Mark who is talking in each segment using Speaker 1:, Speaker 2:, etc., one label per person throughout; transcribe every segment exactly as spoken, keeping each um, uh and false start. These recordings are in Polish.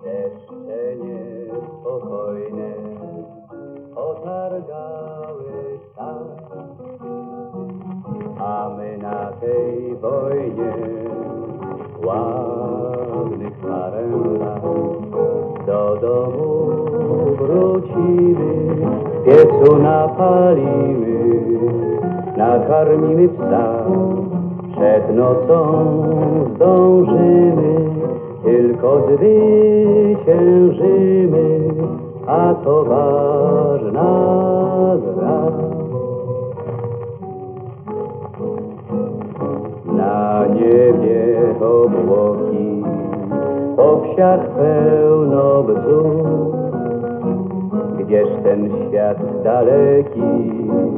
Speaker 1: Jeszcze niespokojne otargały stan, a my na tej wojnie ładnych parę lat do domu wrócimy, piecu napalimy, nakarmimy psa, przed nocą zdążymy, tylko zwyciężymy, a to ważna gra. Na niebie obłoki, po wsiach pełno bzów, gdzież ten świat daleki,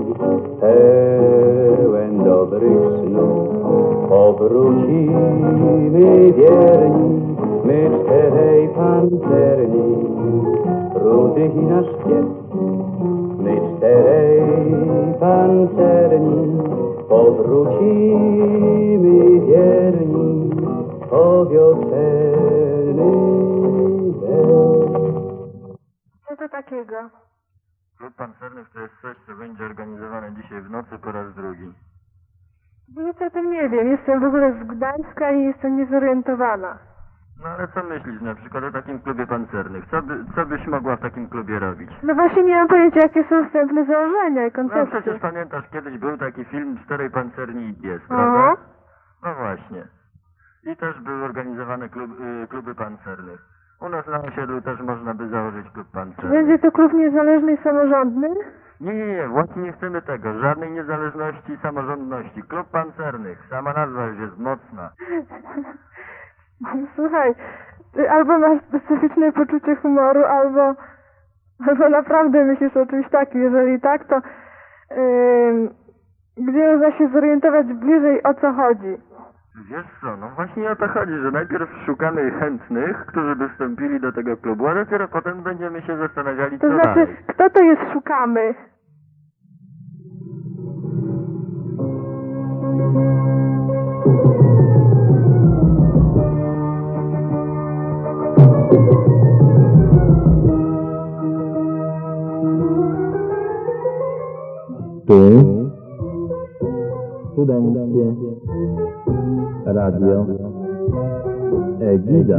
Speaker 1: pełen dobrych snów. Powrócimy wierni, my czterej pancerni, rudych i nasz pies. My czterej pancerni, powrócimy wierni po wiosenny dzień.
Speaker 2: Co to takiego?
Speaker 3: Klub Pancernych to jest coś, co będzie organizowane dzisiaj w nocy po raz drugi.
Speaker 2: Nic o tym nie wiem. Jestem w ogóle z Gdańska i jestem niezorientowana.
Speaker 3: No ale co myślisz na przykład o takim klubie pancernych? Co, by, co byś mogła w takim klubie robić?
Speaker 2: No właśnie nie mam pojęcia, jakie są wstępne założenia i
Speaker 3: No
Speaker 2: koncepcje.
Speaker 3: przecież pamiętasz, kiedyś był taki film Czterej Pancerni i Pies,
Speaker 2: O.
Speaker 3: prawda? No właśnie. I też były organizowane klub, y, kluby pancernych. U nas na osiedlu też można by założyć klub pancerny.
Speaker 2: Będzie to klub niezależny i samorządny?
Speaker 3: Nie, nie, nie, właśnie nie chcemy tego. Żadnej niezależności i samorządności. Klub pancernych. Sama nazwa już jest mocna.
Speaker 2: Słuchaj, ty albo masz specyficzne poczucie humoru, albo, albo naprawdę myślisz o czymś takim. Jeżeli tak, to yy, gdzie można się zorientować bliżej, o co chodzi?
Speaker 3: Wiesz co, no właśnie o to chodzi, że najpierw szukamy chętnych, którzy by wstąpili do tego klubu, a dopiero potem będziemy się zastanawiali,
Speaker 2: To
Speaker 3: co
Speaker 2: znaczy,
Speaker 3: dalej.
Speaker 2: kto to jest szukamy?
Speaker 4: Tu Studenckie Radio Egida.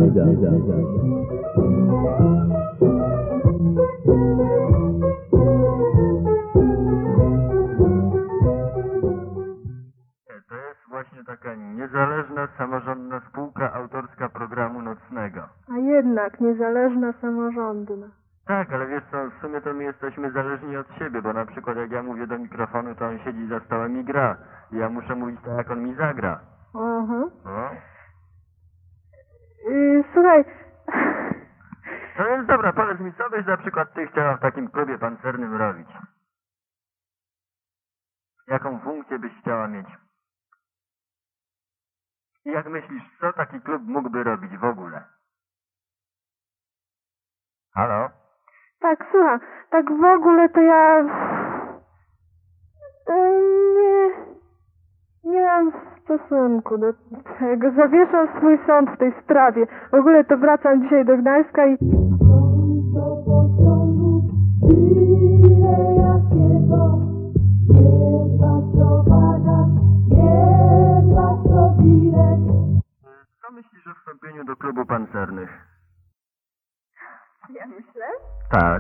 Speaker 3: To jest właśnie taka niezależna, samorządna spółka autorska programu nocnego.
Speaker 2: A jednak niezależna, samorządna.
Speaker 3: Tak, ale wiesz co, w sumie to my jesteśmy zależni od siebie, bo na przykład jak ja mówię do mikrofonu, to on siedzi za stołem i gra. I ja muszę mówić tak, jak on mi zagra.
Speaker 2: Mhm.
Speaker 3: No.
Speaker 2: Yy, słuchaj,
Speaker 3: No więc dobra, powiedz mi, co byś na przykład ty chciała w takim klubie pancernym robić? Jaką funkcję byś chciała mieć? I jak myślisz, co taki klub mógłby robić w ogóle? Halo?
Speaker 2: tak, słucham, tak w ogóle to ja yy, nie, nie mam stosunku do tego. Zawieszam swój sąd w tej sprawie. W ogóle to wracam dzisiaj do Gdańska i...
Speaker 3: Co myślisz o wstąpieniu do klubu pancernych?
Speaker 2: Ja myślę?
Speaker 3: Tak.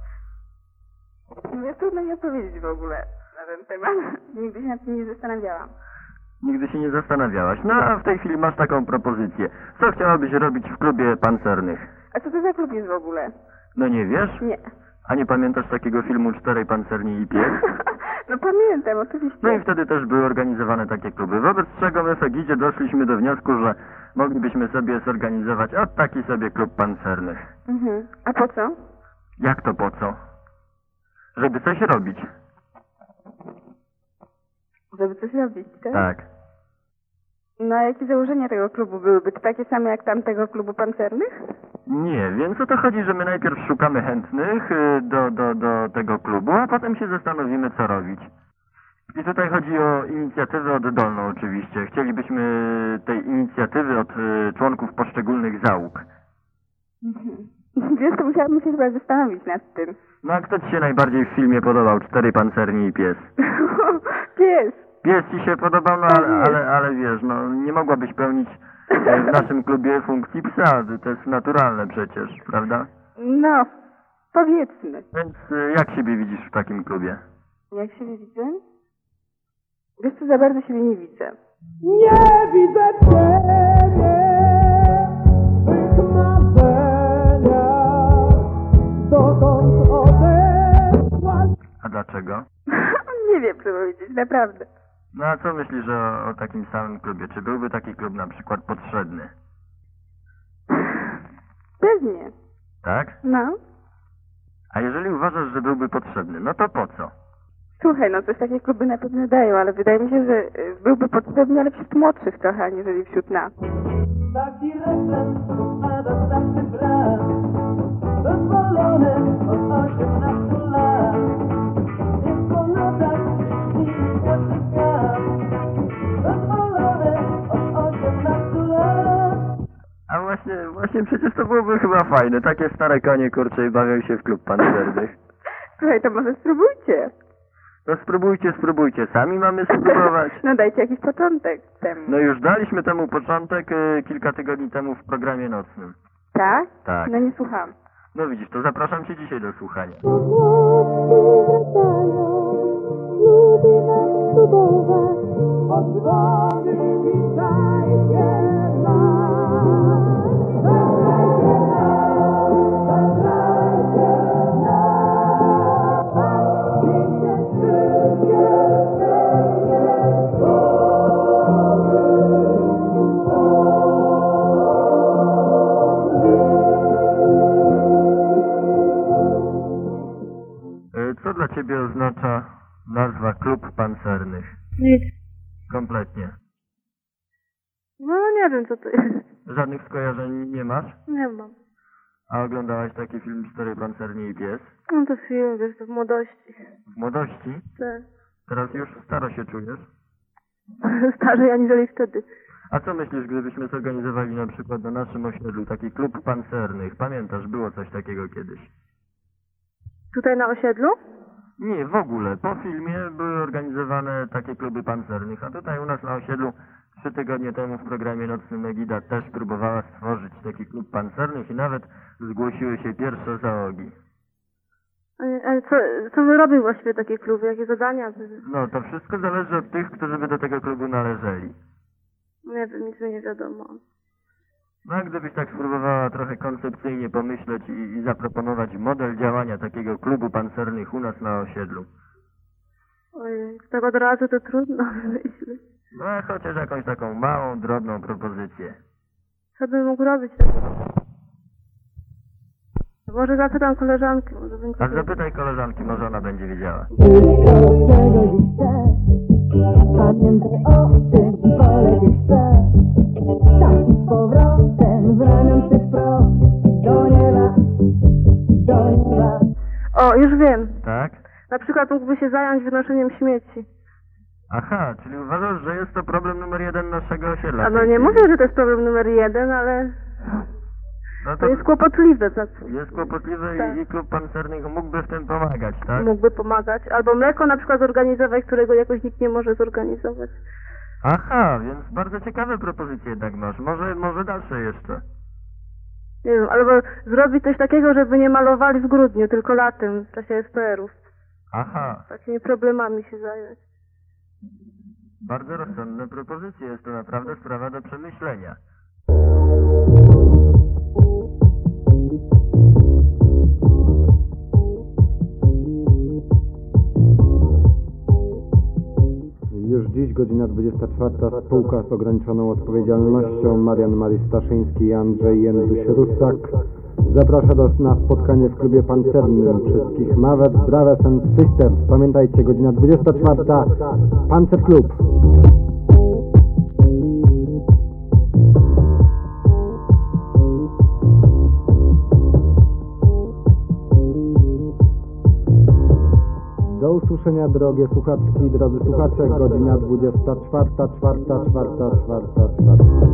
Speaker 2: Mnie trudno nie odpowiedzieć w ogóle na ten temat. Nigdy się nad tym nie zastanawiałam.
Speaker 3: Nigdy się nie zastanawiałaś. No a w tej chwili masz taką propozycję. Co chciałabyś robić w klubie pancernych?
Speaker 2: A co to za klub jest w ogóle?
Speaker 3: No nie wiesz?
Speaker 2: Nie.
Speaker 3: A nie pamiętasz takiego filmu Czterej Pancerni i Pies?
Speaker 2: No pamiętam, oczywiście.
Speaker 3: No i wtedy też były organizowane takie kluby. Wobec czego my w Egidzie doszliśmy do wniosku, że moglibyśmy sobie zorganizować o taki sobie klub pancernych.
Speaker 2: Mhm. A po co?
Speaker 3: Jak to po co? Żeby coś robić.
Speaker 2: Żeby coś robić, tak?
Speaker 3: Tak.
Speaker 2: No a jakie założenia tego klubu byłyby? To takie same jak tamtego klubu pancernych?
Speaker 3: Nie, więc o to chodzi, że my najpierw szukamy chętnych y, do, do, do tego klubu, a potem się zastanowimy, co robić. I tutaj chodzi o inicjatywę oddolną oczywiście. Chcielibyśmy tej inicjatywy od y, członków poszczególnych załóg.
Speaker 2: Mhm. wiesz, to musiałabym się chyba zastanowić nad tym.
Speaker 3: No a kto ci się najbardziej w filmie podobał? Cztery pancerni i pies.
Speaker 2: Pies.
Speaker 3: Pies ci się podobał, no ale, ale, ale wiesz, no nie mogłabyś pełnić e, w naszym klubie funkcji psa. To jest naturalne przecież, prawda?
Speaker 2: No, powiedzmy.
Speaker 3: Więc e, jak siebie widzisz w takim klubie?
Speaker 2: Jak siebie widzę? Wiesz co, za bardzo siebie nie widzę.
Speaker 1: Nie widzę ciebie w tych marzeniach, dokąd odeszłaś.
Speaker 3: A dlaczego?
Speaker 2: Nie wiem, co powiedzieć, naprawdę.
Speaker 3: No a co myślisz o, o takim samym klubie? Czy byłby taki klub na przykład potrzebny?
Speaker 2: Pewnie.
Speaker 3: Tak?
Speaker 2: No.
Speaker 3: A jeżeli uważasz, że byłby potrzebny, no to po co?
Speaker 2: Słuchaj, no coś takie kluby na pewno dają, ale wydaje mi się, że y, byłby potrzebny, ale wśród młodszych trochę, aniżeli wśród nas.
Speaker 1: Taki refren, a dostawczy brak, dozwolone od osiemnastu lat. Jest po nocach, śni każdy świat, dozwolone od osiemnastu lat.
Speaker 3: A właśnie, właśnie przecież to byłoby chyba fajne. Takie stare konie, kurcze, i bawią się w klub pancernych.
Speaker 2: Słuchaj, to może spróbujcie.
Speaker 3: No spróbujcie, spróbujcie. Sami mamy spróbować.
Speaker 2: No dajcie jakiś początek temu.
Speaker 3: No już daliśmy temu początek y, kilka tygodni temu w programie nocnym.
Speaker 2: Tak?
Speaker 3: Tak.
Speaker 2: No nie słucham.
Speaker 3: No widzisz, to zapraszam cię dzisiaj do słuchania.
Speaker 1: Odzwony witajcie nas, zagrajcie nas, zagrajcie nas, bawcie wszystkie
Speaker 3: Y, Co dla ciebie oznacza nazwa Klub Pancernych?
Speaker 2: Nic.
Speaker 3: Kompletnie.
Speaker 2: No nie wiem, co to jest.
Speaker 3: Żadnych skojarzeń nie masz?
Speaker 2: Nie mam.
Speaker 3: A oglądałaś taki film Cztery pancerni i pies?
Speaker 2: No to film, wiesz, to w młodości.
Speaker 3: W młodości?
Speaker 2: Tak.
Speaker 3: Teraz już staro się czujesz?
Speaker 2: Starzej aniżeli wtedy.
Speaker 3: A co myślisz, gdybyśmy zorganizowali na przykład na naszym osiedlu taki klub pancernych? Pamiętasz, było coś takiego kiedyś?
Speaker 2: Tutaj na osiedlu?
Speaker 3: Nie, w ogóle. Po filmie były organizowane takie kluby pancernych, a tutaj u nas na osiedlu trzy tygodnie temu w programie nocnym Egida też próbowała stworzyć taki klub pancernych i nawet zgłosiły się pierwsze załogi.
Speaker 2: Ale co, co wy robią właściwie takie kluby? Jakie zadania?
Speaker 3: No, to wszystko zależy od tych, którzy by do tego klubu należeli.
Speaker 2: Nie wiem, nic mi nie wiadomo.
Speaker 3: No, a gdybyś tak spróbowała trochę koncepcyjnie pomyśleć i, i zaproponować model działania takiego klubu pancernych u nas na osiedlu.
Speaker 2: Ojej, tak od razu to trudno myśleć.
Speaker 3: No, a chociaż jakąś taką małą, drobną propozycję.
Speaker 2: Co bym mógł robić takiego? Może zapytam koleżanki, może będzie...
Speaker 3: A zapytaj koleżanki, może ona będzie wiedziała.
Speaker 5: Wszystko, czego dziś chcę, pamiętaj o tym, polecieć chcę. Tak z powrotem, w ramion tych wprost, do nieba, do nieba.
Speaker 2: O, już wiem.
Speaker 3: Tak?
Speaker 2: Na przykład mógłby się zająć wynoszeniem śmieci.
Speaker 3: Aha, czyli uważasz, że jest to problem numer jeden naszego osiedla?
Speaker 2: A no nie mówię, że to jest problem numer jeden, ale
Speaker 3: No
Speaker 2: to jest kłopotliwe za co.
Speaker 3: Jest kłopotliwe
Speaker 2: Tak.
Speaker 3: i, i klub pancernych mógłby w tym pomagać, tak?
Speaker 2: Mógłby pomagać. Albo mleko na przykład zorganizować, którego jakoś nikt nie może zorganizować.
Speaker 3: Aha, więc bardzo ciekawe propozycje jednak masz. Może, może dalsze jeszcze.
Speaker 2: Nie wiem, albo zrobić coś takiego, żeby nie malowali w grudniu, tylko latem, w czasie es pe erów.
Speaker 3: Aha,
Speaker 2: Takimi problemami się zająć.
Speaker 3: bardzo rozsądne propozycje. Jest to naprawdę sprawa do przemyślenia.
Speaker 6: Już dziś, godzina dwudziesta czwarta, spółka z ograniczoną odpowiedzialnością Marian Marii Staszyński i Andrzej Jędruś-Rusak zaprasza do, na spotkanie w klubie pancernym wszystkich Mavets, Brothers and Sisters. Pamiętajcie, godzina dwudziesta czwarta, Pancer Klub. Do usłyszenia, drogie słuchaczki, drodzy słuchacze, godzina dwudziesta czwarta, czwarta, czwarta, czwarta, czwarta.